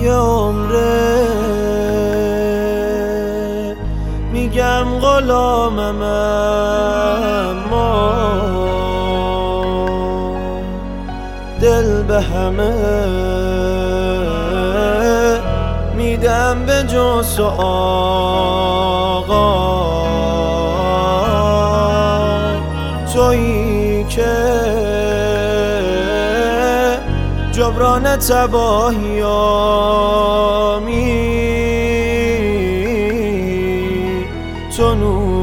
یه عمره میگم غلامم، اما دل به همه میدم به جز آقا. تویی که جبران تباهیامی، تو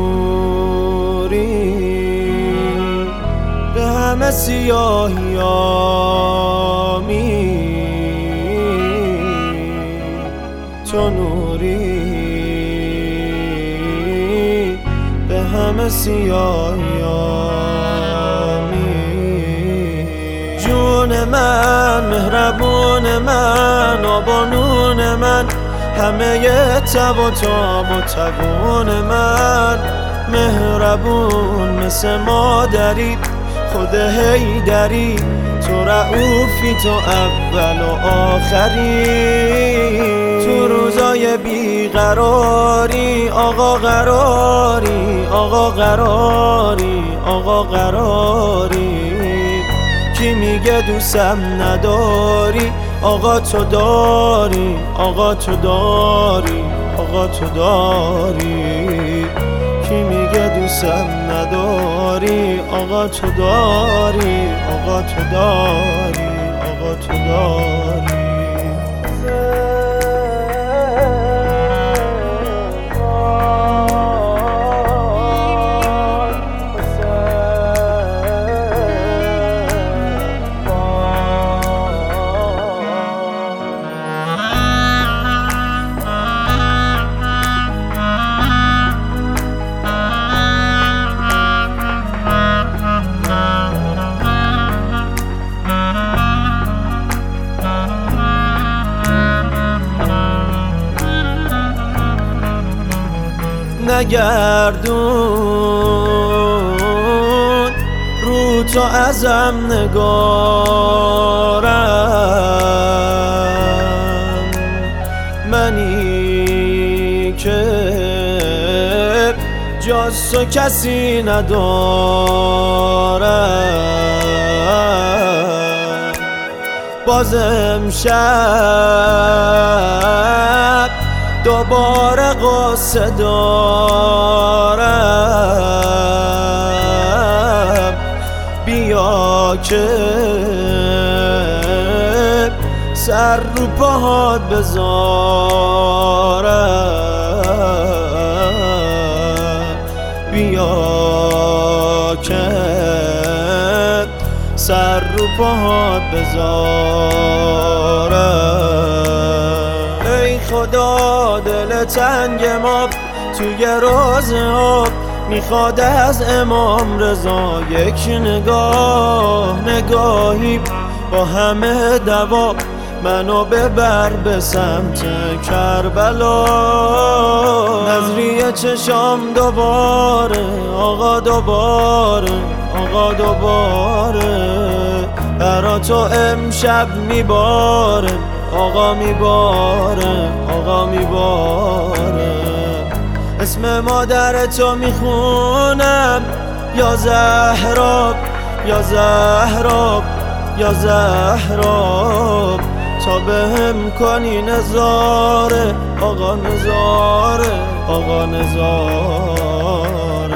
نوری به همه سیاهیامی، تو نوری به همه سیاهیامی. جون من، مهربون من، آبانون من، همه تب و تاب و تبون من. مهربون مثل مادری، خود هیدری، تو رعوفی، تو اول و آخری. تو روزای بیقراری آقا قراری، آقا قراری، آقا قراری. کی میگه دوستم نداری؟ آقا تو داری، آقا تو داری، آقا تو داری. کی میگه دوستم نداری؟ آقا تو داری، آقا تو داری، آقا تو داری. نگردون رو تو ازم نگارم، منی که جز تو کسی ندارم. باز امشب دوباره قصه دارم، بیا که سر رو پاهات بذارم، بیا که سر رو پاهات بذارم. ای خدا دل تنگ ما توی روز آب، میخواد از امام رضا یک نگاه، نگاهی با همه دوا منو ببر به سمت کربلا. نظریه چشام دوباره آقا، دوباره آقا، دوباره برا تو امشب میباره آقا، میباره آقا، میباره. اسم مادر تو میخونم، یا زهراب، یا زهراب، یا زهراب. تا بهم کنی نظاره آقا، نظاره آقا، نظاره.